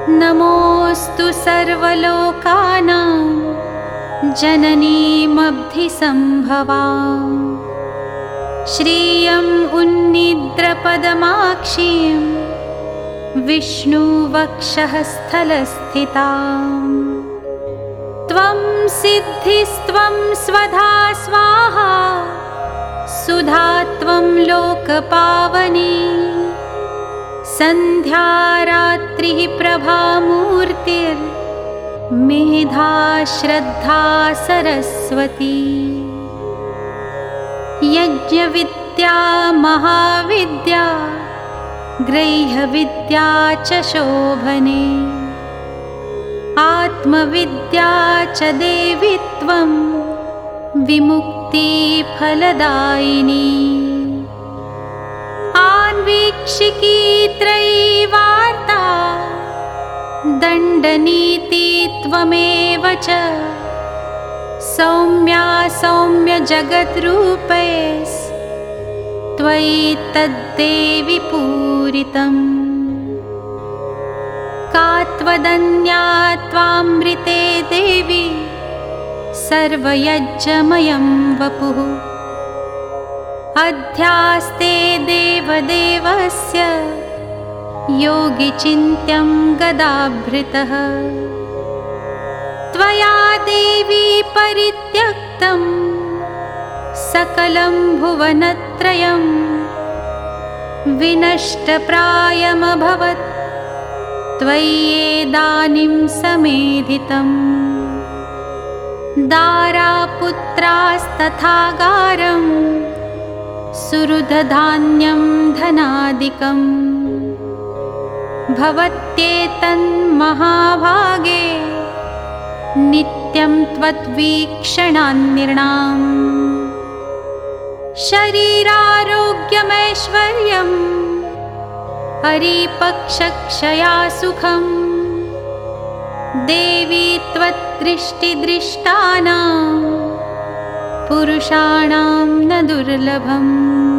नमोऽस्तु सर्वलोकानां जननीमब्धिसम्भवां श्रियम् उन्निद्रपदमाक्षीं विष्णुवक्षःस्थलस्थिताम् त्वं सिद्धिस्त्वं स्वधा स्वाहा सुधा त्वं लोकपावनी सन्ध्या रात्रिः प्रभामूर्तिर्मेधा श्रद्धा सरस्वती यज्ञविद्या महाविद्या गृह्यविद्या च शोभने आत्मविद्या च देवी त्वं विमुक्तिफलदायिनी आन्वीक्षिकी त्रयीवार्ता दण्डनीति त्वमेव च सौम्या सौम्यजगद्रूपैस्त्वयि तद्देवि पूरितम् का त्वदन्या त्वामृते देवी सर्वयज्ञमयं वपुः अध्यास्ते देवदेवस्य योगिचिन्त्यं गदाभृतः त्वया देवी परित्यक्तं सकलं भुवनत्रयं विनष्टप्रायमभवत् त्वय्येदानीं समेधितम् दारापुत्रास्तथागारं सुहृदधान्यं धनादिकम् भवत्येतन्महाभागे नित्यं त्वद्वीक्षणान्निर्णाम् शरीरारोग्यमैश्वर्यम् हरिपक्षक्षया सुखम् देवी त्वद्दृष्टिदृष्टानां पुरुषाणां न दुर्लभम्